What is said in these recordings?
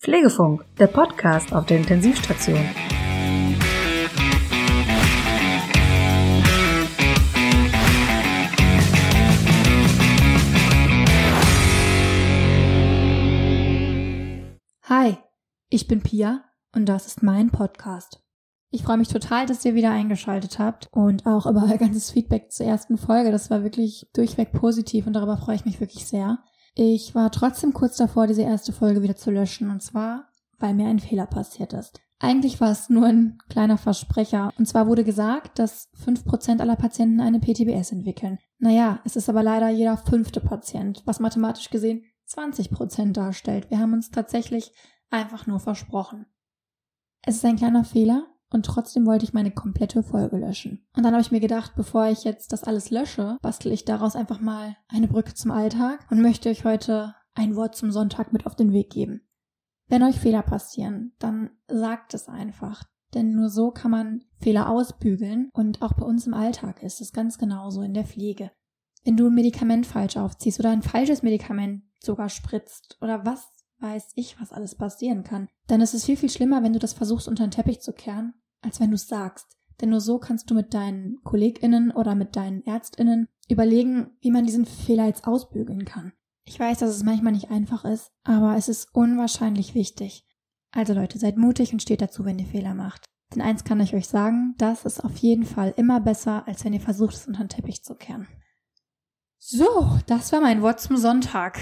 Pflegefunk, der Podcast auf der Intensivstation. Hi, ich bin Pia und das ist mein Podcast. Ich freue mich total, dass ihr wieder eingeschaltet habt und auch über euer ganzes Feedback zur ersten Folge. Das war wirklich durchweg positiv und darüber freue ich mich wirklich sehr. Ich war trotzdem kurz davor, diese erste Folge wieder zu löschen, und zwar, weil mir ein Fehler passiert ist. Eigentlich war es nur ein kleiner Versprecher, und zwar wurde gesagt, dass 5% aller Patienten eine PTBS entwickeln. Naja, es ist aber leider jeder 5. Patient, was mathematisch gesehen 20% darstellt. Wir haben uns tatsächlich einfach nur versprochen. Es ist ein kleiner Fehler und trotzdem wollte ich meine komplette Folge löschen. Und dann habe ich mir gedacht, bevor ich jetzt das alles lösche, bastle ich daraus einfach mal eine Brücke zum Alltag und möchte euch heute ein Wort zum Sonntag mit auf den Weg geben. Wenn euch Fehler passieren, dann sagt es einfach. Denn nur so kann man Fehler ausbügeln, und auch bei uns im Alltag ist es ganz genauso in der Pflege. Wenn du ein Medikament falsch aufziehst oder ein falsches Medikament sogar spritzt oder was weiß ich, was alles passieren kann, dann ist es viel, viel schlimmer, wenn du das versuchst unter den Teppich zu kehren, als wenn du es sagst. Denn nur so kannst du mit deinen KollegInnen oder mit deinen ÄrztInnen überlegen, wie man diesen Fehler jetzt ausbügeln kann. Ich weiß, dass es manchmal nicht einfach ist, aber es ist unwahrscheinlich wichtig. Also Leute, seid mutig und steht dazu, wenn ihr Fehler macht. Denn eins kann ich euch sagen, das ist auf jeden Fall immer besser, als wenn ihr versucht, es unter den Teppich zu kehren. So, das war mein Wort zum Sonntag.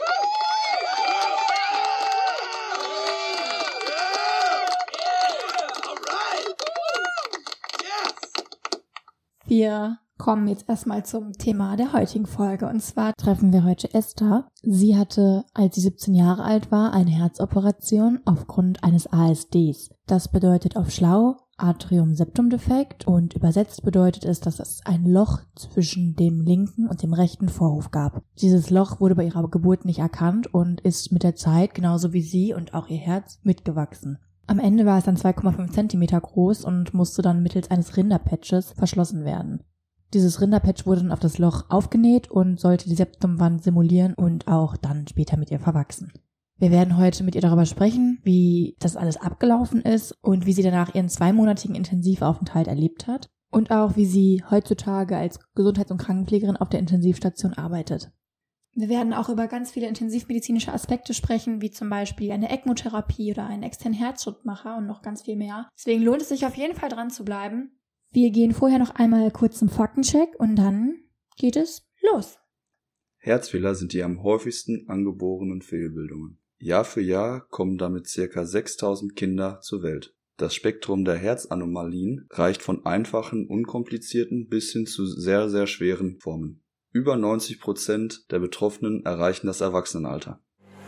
Wir kommen jetzt erstmal zum Thema der heutigen Folge. Und zwar treffen wir heute Esther. Sie hatte, als sie 17 Jahre alt war, eine Herzoperation aufgrund eines ASDs. Das bedeutet auf schlau Atrium-Septum-Defekt, und übersetzt bedeutet es, dass es ein Loch zwischen dem linken und dem rechten Vorhof gab. Dieses Loch wurde bei ihrer Geburt nicht erkannt und ist mit der Zeit, genauso wie sie und auch ihr Herz, mitgewachsen. Am Ende war es dann 2,5 Zentimeter groß und musste dann mittels eines Rinderpatches verschlossen werden. Dieses Rinderpatch wurde dann auf das Loch aufgenäht und sollte die Septumwand simulieren und auch dann später mit ihr verwachsen. Wir werden heute mit ihr darüber sprechen, wie das alles abgelaufen ist und wie sie danach ihren 2-monatigen Intensivaufenthalt erlebt hat und auch wie sie heutzutage als Gesundheits- und Krankenpflegerin auf der Intensivstation arbeitet. Wir werden auch über ganz viele intensivmedizinische Aspekte sprechen, wie zum Beispiel eine ECMO-Therapie oder einen externen Herzschrittmacher und noch ganz viel mehr. Deswegen lohnt es sich auf jeden Fall dran zu bleiben. Wir gehen vorher noch einmal kurz zum Faktencheck und dann geht es los. Herzfehler sind die am häufigsten angeborenen Fehlbildungen. Jahr für Jahr kommen damit ca. 6.000 Kinder zur Welt. Das Spektrum der Herzanomalien reicht von einfachen, unkomplizierten bis hin zu sehr, sehr schweren Formen. Über 90% der Betroffenen erreichen das Erwachsenenalter.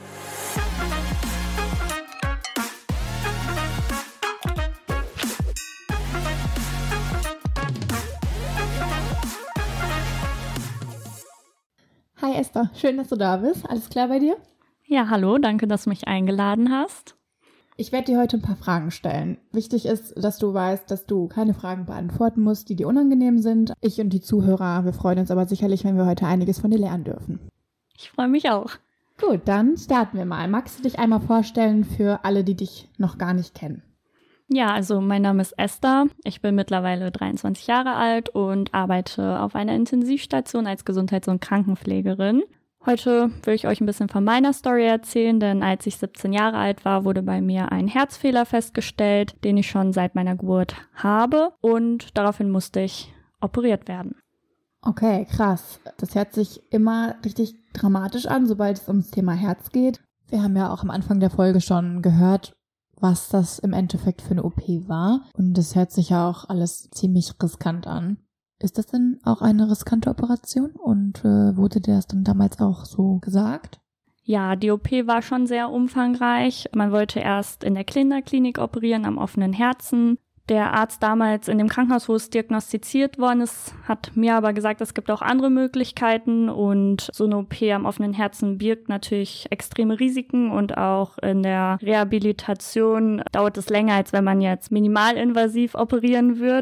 Hi Esther, schön, dass du da bist. Alles klar bei dir? Ja, hallo, danke, dass du mich eingeladen hast. Ich werde dir heute ein paar Fragen stellen. Wichtig ist, dass du weißt, dass du keine Fragen beantworten musst, die dir unangenehm sind. Ich und die Zuhörer, wir freuen uns aber sicherlich, wenn wir heute einiges von dir lernen dürfen. Ich freue mich auch. Gut, dann starten wir mal. Magst du dich einmal vorstellen für alle, die dich noch gar nicht kennen? Ja, also mein Name ist Esther. Ich bin mittlerweile 23 Jahre alt und arbeite auf einer Intensivstation als Gesundheits- und Krankenpflegerin. Heute will ich euch ein bisschen von meiner Story erzählen, denn als ich 17 Jahre alt war, wurde bei mir ein Herzfehler festgestellt, den ich schon seit meiner Geburt habe, und daraufhin musste ich operiert werden. Okay, krass. Das hört sich immer richtig dramatisch an, sobald es ums Thema Herz geht. Wir haben ja auch am Anfang der Folge schon gehört, was das im Endeffekt für eine OP war, und das hört sich ja auch alles ziemlich riskant an. Ist das denn auch eine riskante Operation und wurde dir das dann damals auch so gesagt? Ja, die OP war schon sehr umfangreich. Man wollte erst in der Kinderklinik operieren am offenen Herzen. Der Arzt damals in dem Krankenhaus, wo es diagnostiziert worden ist, hat mir aber gesagt, es gibt auch andere Möglichkeiten, und so eine OP am offenen Herzen birgt natürlich extreme Risiken, und auch in der Rehabilitation dauert es länger, als wenn man jetzt minimalinvasiv operieren würde.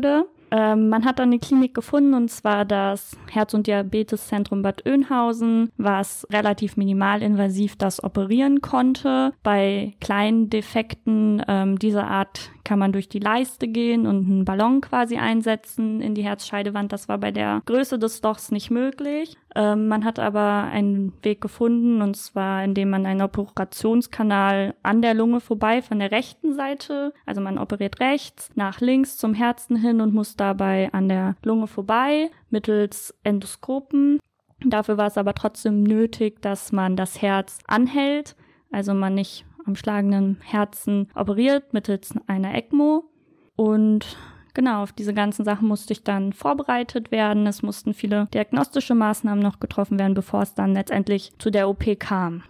Man hat dann eine Klinik gefunden, und zwar das Herz- und Diabeteszentrum Bad Oeynhausen, was relativ minimalinvasiv das operieren konnte. Bei kleinen Defekten dieser Art kann man durch die Leiste gehen und einen Ballon quasi einsetzen in die Herzscheidewand. Das war bei der Größe des Lochs nicht möglich. Man hat aber einen Weg gefunden, und zwar indem man einen Operationskanal an der Lunge vorbei von der rechten Seite, also man operiert rechts, nach links zum Herzen hin und muss dabei an der Lunge vorbei mittels Endoskopen. Dafür war es aber trotzdem nötig, dass man das Herz anhält, also man nicht am schlagenden Herzen operiert mittels einer ECMO. Und genau, auf diese ganzen Sachen musste ich dann vorbereitet werden. Es mussten viele diagnostische Maßnahmen noch getroffen werden, bevor es dann letztendlich zu der OP kam.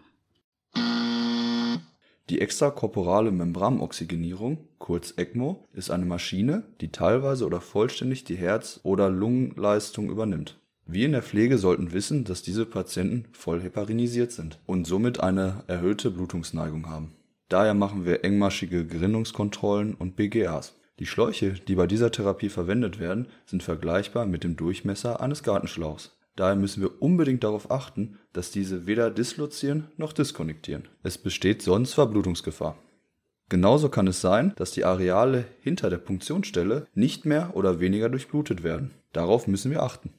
Die extrakorporale Membranoxygenierung, kurz ECMO, ist eine Maschine, die teilweise oder vollständig die Herz- oder Lungenleistung übernimmt. Wir in der Pflege sollten wissen, dass diese Patienten voll heparinisiert sind und somit eine erhöhte Blutungsneigung haben. Daher machen wir engmaschige Gerinnungskontrollen und BGAs. Die Schläuche, die bei dieser Therapie verwendet werden, sind vergleichbar mit dem Durchmesser eines Gartenschlauchs. Daher müssen wir unbedingt darauf achten, dass diese weder dislozieren noch diskonnektieren. Es besteht sonst Verblutungsgefahr. Genauso kann es sein, dass die Areale hinter der Punktionsstelle nicht mehr oder weniger durchblutet werden. Darauf müssen wir achten.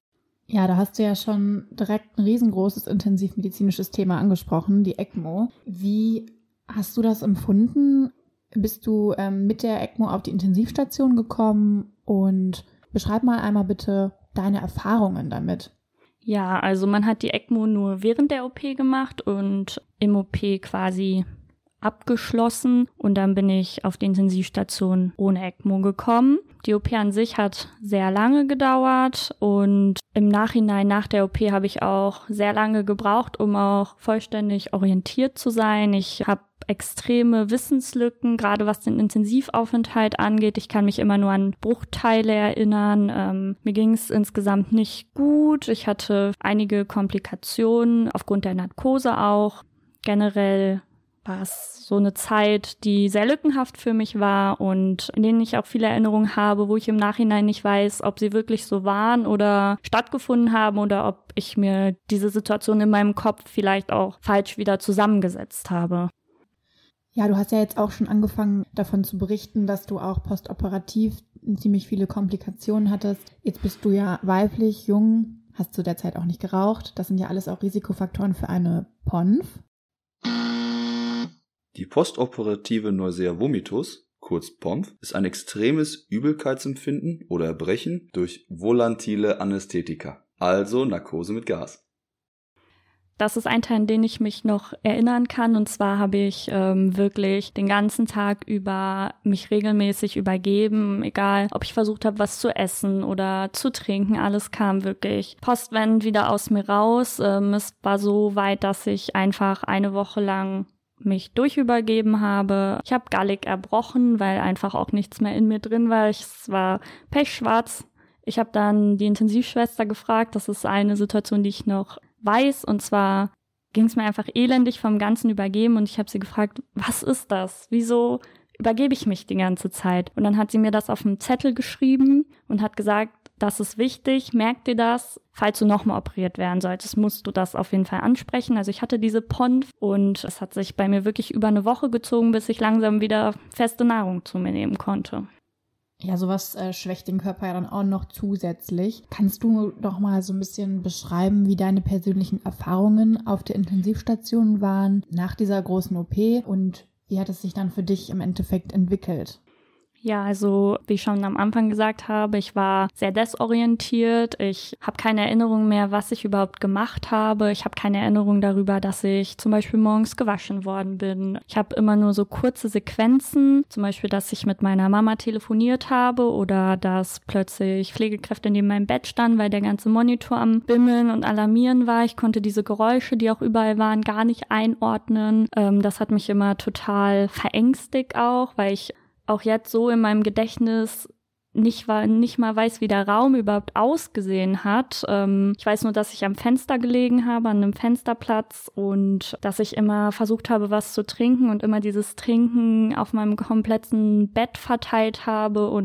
Ja, da hast du ja schon direkt ein riesengroßes intensivmedizinisches Thema angesprochen, die ECMO. Wie hast du das empfunden? Bist du mit der ECMO auf die Intensivstation gekommen? Und beschreib mal einmal bitte deine Erfahrungen damit. Ja, also man hat die ECMO nur während der OP gemacht und im OP quasi abgeschlossen, und dann bin ich auf die Intensivstation ohne ECMO gekommen. Die OP an sich hat sehr lange gedauert, und im Nachhinein nach der OP habe ich auch sehr lange gebraucht, um auch vollständig orientiert zu sein. Ich habe extreme Wissenslücken, gerade was den Intensivaufenthalt angeht. Ich kann mich immer nur an Bruchteile erinnern. Mir ging es insgesamt nicht gut. Ich hatte einige Komplikationen aufgrund der Narkose auch. Generell war es so eine Zeit, die sehr lückenhaft für mich war und in denen ich auch viele Erinnerungen habe, wo ich im Nachhinein nicht weiß, ob sie wirklich so waren oder stattgefunden haben oder ob ich mir diese Situation in meinem Kopf vielleicht auch falsch wieder zusammengesetzt habe. Ja, du hast ja jetzt auch schon angefangen davon zu berichten, dass du auch postoperativ ziemlich viele Komplikationen hattest. Jetzt bist du ja weiblich, jung, hast zu der Zeit auch nicht geraucht. Das sind ja alles auch Risikofaktoren für eine PONV. Die postoperative Nausea vomitus, kurz PONV, ist ein extremes Übelkeitsempfinden oder Erbrechen durch volantile Anästhetika, also Narkose mit Gas. Das ist ein Teil, an den ich mich noch erinnern kann. Und zwar habe ich wirklich den ganzen Tag über mich regelmäßig übergeben, egal ob ich versucht habe, was zu essen oder zu trinken. Alles kam wirklich postwendend wieder aus mir raus. Es war so weit, dass ich einfach eine Woche lang mich durchübergeben habe. Ich habe gallig erbrochen, weil einfach auch nichts mehr in mir drin war. Es war pechschwarz. Ich habe dann die Intensivschwester gefragt. Das ist eine Situation, die ich noch weiß, und zwar ging es mir einfach elendig vom ganzen Übergeben, und ich habe sie gefragt, was ist das? Wieso übergebe ich mich die ganze Zeit? Und dann hat sie mir das auf einen Zettel geschrieben und hat gesagt, das ist wichtig, merk dir das, falls du nochmal operiert werden solltest, musst du das auf jeden Fall ansprechen. Also ich hatte diese PONV und es hat sich bei mir wirklich über eine Woche gezogen, bis ich langsam wieder feste Nahrung zu mir nehmen konnte. Ja, sowas schwächt den Körper ja dann auch noch zusätzlich. Kannst du doch mal so ein bisschen beschreiben, wie deine persönlichen Erfahrungen auf der Intensivstation waren nach dieser großen OP und wie hat es sich dann für dich im Endeffekt entwickelt? Ja, also wie ich schon am Anfang gesagt habe, ich war sehr desorientiert. Ich habe keine Erinnerung mehr, was ich überhaupt gemacht habe. Ich habe keine Erinnerung darüber, dass ich zum Beispiel morgens gewaschen worden bin. Ich habe immer nur so kurze Sequenzen, zum Beispiel, dass ich mit meiner Mama telefoniert habe oder dass plötzlich Pflegekräfte neben meinem Bett standen, weil der ganze Monitor am Bimmeln und Alarmieren war. Ich konnte diese Geräusche, die auch überall waren, gar nicht einordnen. Das hat mich immer total verängstigt auch, weil ich auch jetzt so in meinem Gedächtnis nicht mal weiß, wie der Raum überhaupt ausgesehen hat. Ich weiß nur, dass ich am Fenster gelegen habe, an einem Fensterplatz, und dass ich immer versucht habe, was zu trinken und immer dieses Trinken auf meinem kompletten Bett verteilt habe und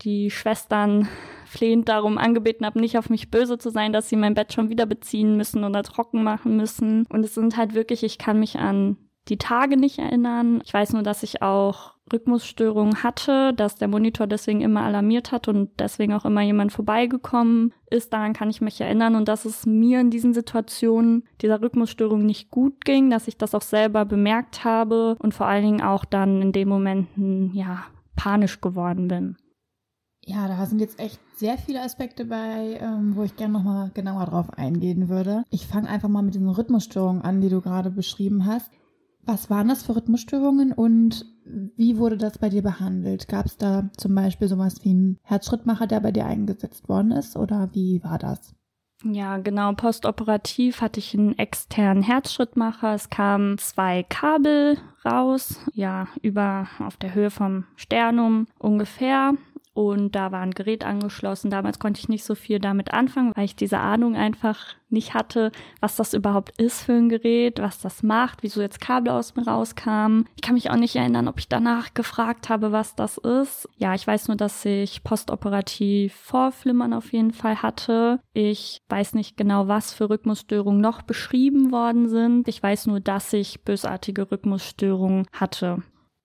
die Schwestern flehend darum angebeten habe, nicht auf mich böse zu sein, dass sie mein Bett schon wieder beziehen müssen oder trocken machen müssen. Und es sind halt wirklich, ich kann mich an die Tage nicht erinnern. Ich weiß nur, dass ich auch Rhythmusstörungen hatte, dass der Monitor deswegen immer alarmiert hat und deswegen auch immer jemand vorbeigekommen ist. Daran kann ich mich erinnern und dass es mir in diesen Situationen dieser Rhythmusstörung nicht gut ging, dass ich das auch selber bemerkt habe und vor allen Dingen auch dann in den Momenten, panisch geworden bin. Ja, da sind jetzt echt sehr viele Aspekte bei, wo ich gerne nochmal genauer drauf eingehen würde. Ich fange einfach mal mit diesen Rhythmusstörungen an, die du gerade beschrieben hast. Was waren das für Rhythmusstörungen und wie wurde das bei dir behandelt? Gab es da zum Beispiel sowas wie einen Herzschrittmacher, der bei dir eingesetzt worden ist oder wie war das? Ja, genau. Postoperativ hatte ich einen externen Herzschrittmacher. Es kamen 2 Kabel raus, über auf der Höhe vom Sternum ungefähr. Und da war ein Gerät angeschlossen. Damals konnte ich nicht so viel damit anfangen, weil ich diese Ahnung einfach nicht hatte, was das überhaupt ist für ein Gerät, was das macht, wieso jetzt Kabel aus mir rauskamen. Ich kann mich auch nicht erinnern, ob ich danach gefragt habe, was das ist. Ja, ich weiß nur, dass ich postoperativ Vorflimmern auf jeden Fall hatte. Ich weiß nicht genau, was für Rhythmusstörungen noch beschrieben worden sind. Ich weiß nur, dass ich bösartige Rhythmusstörungen hatte.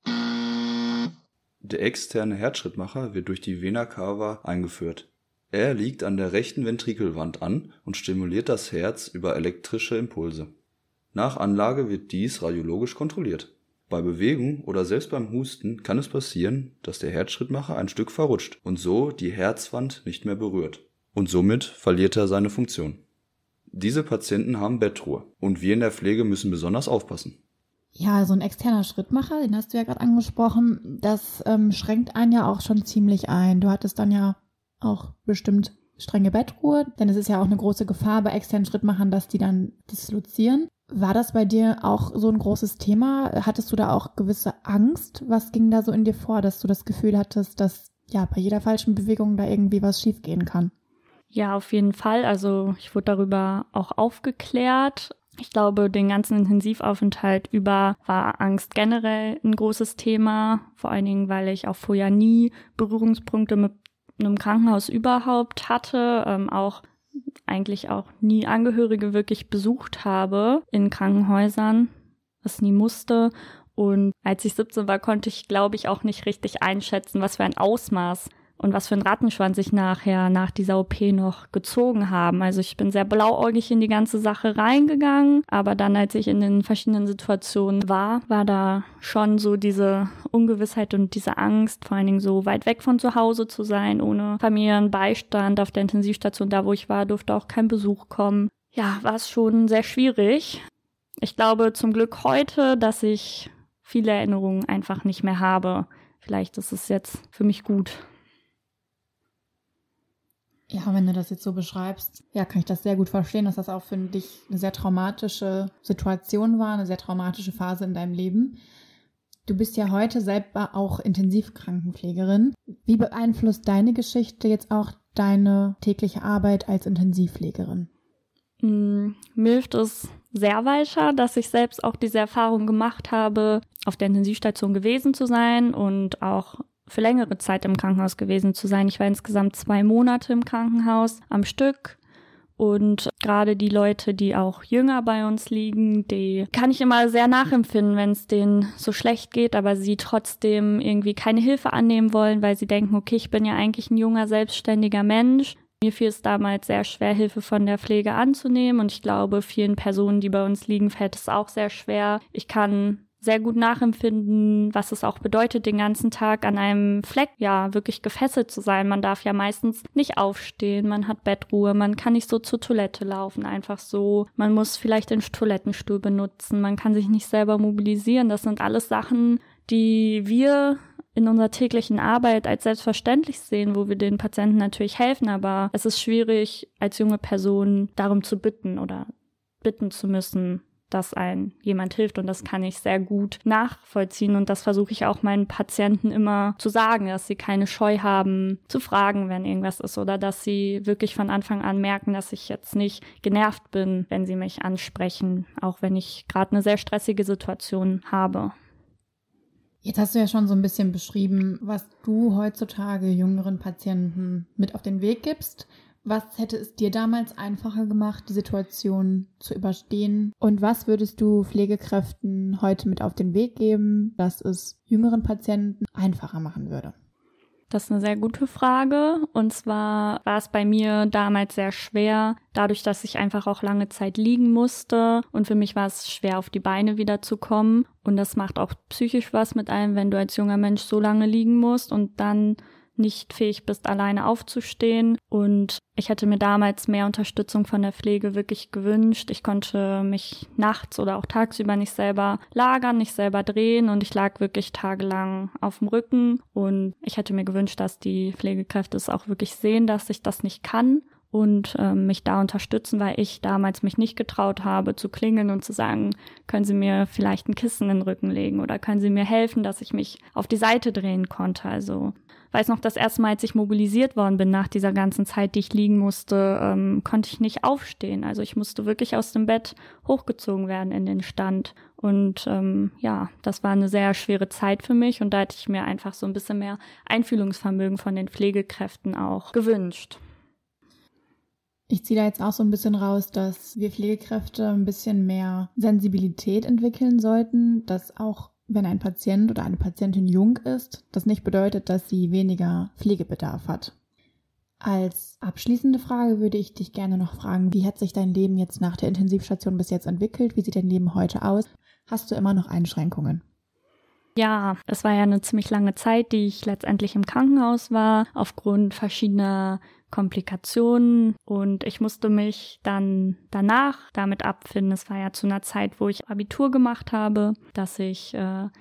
Der externe Herzschrittmacher wird durch die Vena cava eingeführt. Er liegt an der rechten Ventrikelwand an und stimuliert das Herz über elektrische Impulse. Nach Anlage wird dies radiologisch kontrolliert. Bei Bewegung oder selbst beim Husten kann es passieren, dass der Herzschrittmacher ein Stück verrutscht und so die Herzwand nicht mehr berührt. Und somit verliert er seine Funktion. Diese Patienten haben Bettruhe und wir in der Pflege müssen besonders aufpassen. Ja, so ein externer Schrittmacher, den hast du ja gerade angesprochen, das schränkt einen ja auch schon ziemlich ein. Du hattest dann ja auch bestimmt strenge Bettruhe, denn es ist ja auch eine große Gefahr bei externen Schrittmachern, dass die dann dislozieren. War das bei dir auch so ein großes Thema? Hattest du da auch gewisse Angst? Was ging da so in dir vor, dass du das Gefühl hattest, dass bei jeder falschen Bewegung da irgendwie was schiefgehen kann? Ja, auf jeden Fall. Also ich wurde darüber auch aufgeklärt. Ich glaube, den ganzen Intensivaufenthalt über war Angst generell ein großes Thema. Vor allen Dingen, weil ich auch vorher nie Berührungspunkte mit einem Krankenhaus überhaupt hatte. Eigentlich auch nie Angehörige wirklich besucht habe in Krankenhäusern, was nie musste. Und als ich 17 war, konnte ich, glaube ich, auch nicht richtig einschätzen, was für ein Ausmaß und was für ein Rattenschwanz sich nachher nach dieser OP noch gezogen haben. Also ich bin sehr blauäugig in die ganze Sache reingegangen, aber dann, als ich in den verschiedenen Situationen war da schon so diese Ungewissheit und diese Angst, vor allen Dingen so weit weg von zu Hause zu sein, ohne Familienbeistand auf der Intensivstation. Da, wo ich war, durfte auch kein Besuch kommen. Ja, war es schon sehr schwierig. Ich glaube zum Glück heute, dass ich viele Erinnerungen einfach nicht mehr habe. Vielleicht ist es jetzt für mich gut. Ja, wenn du das jetzt so beschreibst, kann ich das sehr gut verstehen, dass das auch für dich eine sehr traumatische Situation war, eine sehr traumatische Phase in deinem Leben. Du bist ja heute selber auch Intensivkrankenpflegerin. Wie beeinflusst deine Geschichte jetzt auch deine tägliche Arbeit als Intensivpflegerin? Mir hilft es sehr weiter, dass ich selbst auch diese Erfahrung gemacht habe, auf der Intensivstation gewesen zu sein und auch für längere Zeit im Krankenhaus gewesen zu sein. Ich war insgesamt 2 Monate im Krankenhaus am Stück und gerade die Leute, die auch jünger bei uns liegen, die kann ich immer sehr nachempfinden, wenn es denen so schlecht geht, aber sie trotzdem irgendwie keine Hilfe annehmen wollen, weil sie denken, okay, ich bin ja eigentlich ein junger, selbstständiger Mensch. Mir fiel es damals sehr schwer, Hilfe von der Pflege anzunehmen und ich glaube, vielen Personen, die bei uns liegen, fällt es auch sehr schwer. Ich kann sehr gut nachempfinden, was es auch bedeutet, den ganzen Tag an einem Fleck wirklich gefesselt zu sein. Man darf ja meistens nicht aufstehen, man hat Bettruhe, man kann nicht so zur Toilette laufen, einfach so. Man muss vielleicht den Toilettenstuhl benutzen, man kann sich nicht selber mobilisieren. Das sind alles Sachen, die wir in unserer täglichen Arbeit als selbstverständlich sehen, wo wir den Patienten natürlich helfen, aber es ist schwierig, als junge Person darum zu bitten oder bitten zu müssen, dass einem jemand hilft und das kann ich sehr gut nachvollziehen und das versuche ich auch meinen Patienten immer zu sagen, dass sie keine Scheu haben zu fragen, wenn irgendwas ist oder dass sie wirklich von Anfang an merken, dass ich jetzt nicht genervt bin, wenn sie mich ansprechen, auch wenn ich gerade eine sehr stressige Situation habe. Jetzt hast du ja schon so ein bisschen beschrieben, was du heutzutage jüngeren Patienten mit auf den Weg gibst. Was hätte es dir damals einfacher gemacht, die Situation zu überstehen? Und was würdest du Pflegekräften heute mit auf den Weg geben, dass es jüngeren Patienten einfacher machen würde? Das ist eine sehr gute Frage. Und zwar war es bei mir damals sehr schwer, dadurch, dass ich einfach auch lange Zeit liegen musste. Und für mich war es schwer, auf die Beine wieder zu kommen. Und das macht auch psychisch was mit einem, wenn du als junger Mensch so lange liegen musst und dann nicht fähig bist, alleine aufzustehen. Und ich hätte mir damals mehr Unterstützung von der Pflege wirklich gewünscht. Ich konnte mich nachts oder auch tagsüber nicht selber lagern, nicht selber drehen und ich lag wirklich tagelang auf dem Rücken. Und ich hätte mir gewünscht, dass die Pflegekräfte es auch wirklich sehen, dass ich das nicht kann und mich da unterstützen, weil ich damals mich nicht getraut habe, zu klingeln und zu sagen, können Sie mir vielleicht ein Kissen in den Rücken legen oder können Sie mir helfen, dass ich mich auf die Seite drehen konnte. Also weiß noch, das erste Mal, als ich mobilisiert worden bin nach dieser ganzen Zeit, die ich liegen musste, konnte ich nicht aufstehen. Also ich musste wirklich aus dem Bett hochgezogen werden in den Stand. Und das war eine sehr schwere Zeit für mich und da hätte ich mir einfach so ein bisschen mehr Einfühlungsvermögen von den Pflegekräften auch gewünscht. Ich ziehe da jetzt auch so ein bisschen raus, dass wir Pflegekräfte ein bisschen mehr Sensibilität entwickeln sollten, dass auch wenn ein Patient oder eine Patientin jung ist, das nicht bedeutet, dass sie weniger Pflegebedarf hat. Als abschließende Frage würde ich dich gerne noch fragen, wie hat sich dein Leben jetzt nach der Intensivstation bis jetzt entwickelt? Wie sieht dein Leben heute aus? Hast du immer noch Einschränkungen? Ja, es war ja eine ziemlich lange Zeit, die ich letztendlich im Krankenhaus war, aufgrund verschiedener Komplikationen und ich musste mich dann danach damit abfinden. Es war ja zu einer Zeit, wo ich Abitur gemacht habe, dass ich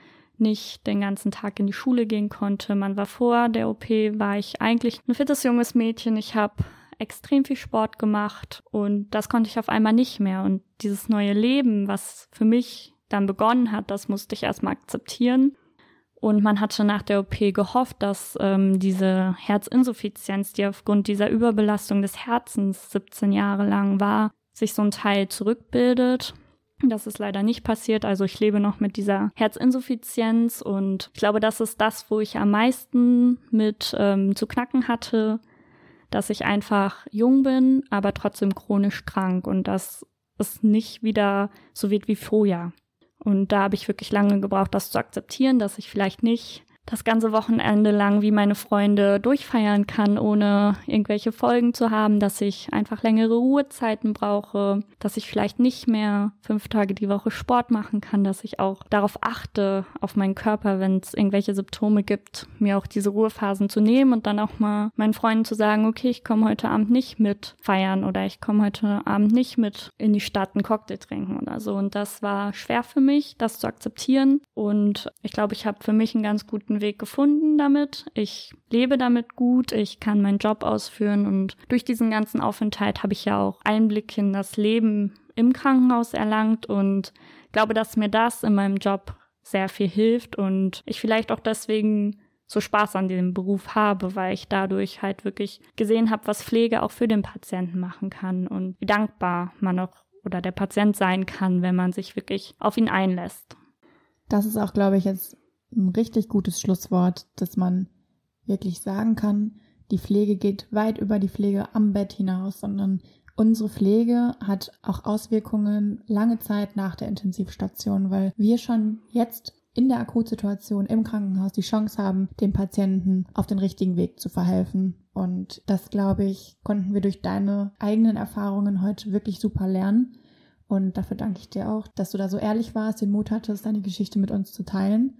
nicht den ganzen Tag in die Schule gehen konnte. Man war vor der OP, war ich eigentlich ein fittes junges Mädchen. Ich habe extrem viel Sport gemacht und das konnte ich auf einmal nicht mehr. Und dieses neue Leben, was für mich dann begonnen hat, das musste ich erstmal akzeptieren. Und man hatte nach der OP gehofft, dass diese Herzinsuffizienz, die aufgrund dieser Überbelastung des Herzens 17 Jahre lang war, sich so ein Teil zurückbildet. Das ist leider nicht passiert. Also ich lebe noch mit dieser Herzinsuffizienz und ich glaube, das ist das, wo ich am meisten mit zu knacken hatte, dass ich einfach jung bin, aber trotzdem chronisch krank und dass es nicht wieder so wird wie vorher. Und da habe ich wirklich lange gebraucht, das zu akzeptieren, dass ich vielleicht nicht das ganze Wochenende lang wie meine Freunde durchfeiern kann, ohne irgendwelche Folgen zu haben, dass ich einfach längere Ruhezeiten brauche, dass ich vielleicht nicht mehr 5 Tage die Woche Sport machen kann, dass ich auch darauf achte, auf meinen Körper, wenn es irgendwelche Symptome gibt, mir auch diese Ruhephasen zu nehmen und dann auch mal meinen Freunden zu sagen, okay, ich komme heute Abend nicht mit feiern oder ich komme heute Abend nicht mit in die Stadt einen Cocktail trinken oder so. Und das war schwer für mich, das zu akzeptieren. Und ich glaube, ich habe für mich einen ganz guten Weg gefunden damit. Ich lebe damit gut, ich kann meinen Job ausführen und durch diesen ganzen Aufenthalt habe ich ja auch Einblick in das Leben im Krankenhaus erlangt und glaube, dass mir das in meinem Job sehr viel hilft und ich vielleicht auch deswegen so Spaß an diesem Beruf habe, weil ich dadurch halt wirklich gesehen habe, was Pflege auch für den Patienten machen kann und wie dankbar man auch oder der Patient sein kann, wenn man sich wirklich auf ihn einlässt. Das ist auch, glaube ich, jetzt ein richtig gutes Schlusswort, dass man wirklich sagen kann, die Pflege geht weit über die Pflege am Bett hinaus, sondern unsere Pflege hat auch Auswirkungen lange Zeit nach der Intensivstation, weil wir schon jetzt in der Akutsituation im Krankenhaus die Chance haben, dem Patienten auf den richtigen Weg zu verhelfen. Und das, glaube ich, konnten wir durch deine eigenen Erfahrungen heute wirklich super lernen. Und dafür danke ich dir auch, dass du da so ehrlich warst, den Mut hattest, deine Geschichte mit uns zu teilen.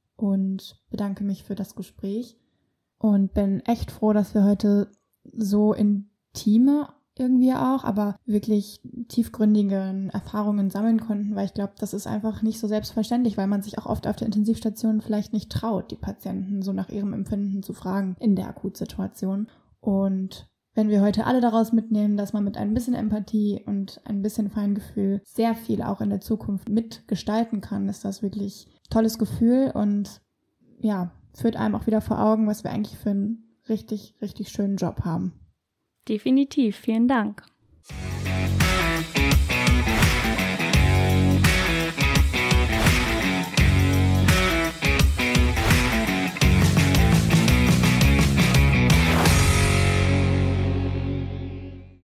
Und bedanke mich für das Gespräch und bin echt froh, dass wir heute so intime irgendwie auch, aber wirklich tiefgründige Erfahrungen sammeln konnten, weil ich glaube, das ist einfach nicht so selbstverständlich, weil man sich auch oft auf der Intensivstation vielleicht nicht traut, die Patienten so nach ihrem Empfinden zu fragen in der Akutsituation. Und wenn wir heute alle daraus mitnehmen, dass man mit ein bisschen Empathie und ein bisschen Feingefühl sehr viel auch in der Zukunft mitgestalten kann, ist das wirklich ein tolles Gefühl und ja, führt einem auch wieder vor Augen, was wir eigentlich für einen richtig, richtig schönen Job haben. Definitiv, vielen Dank.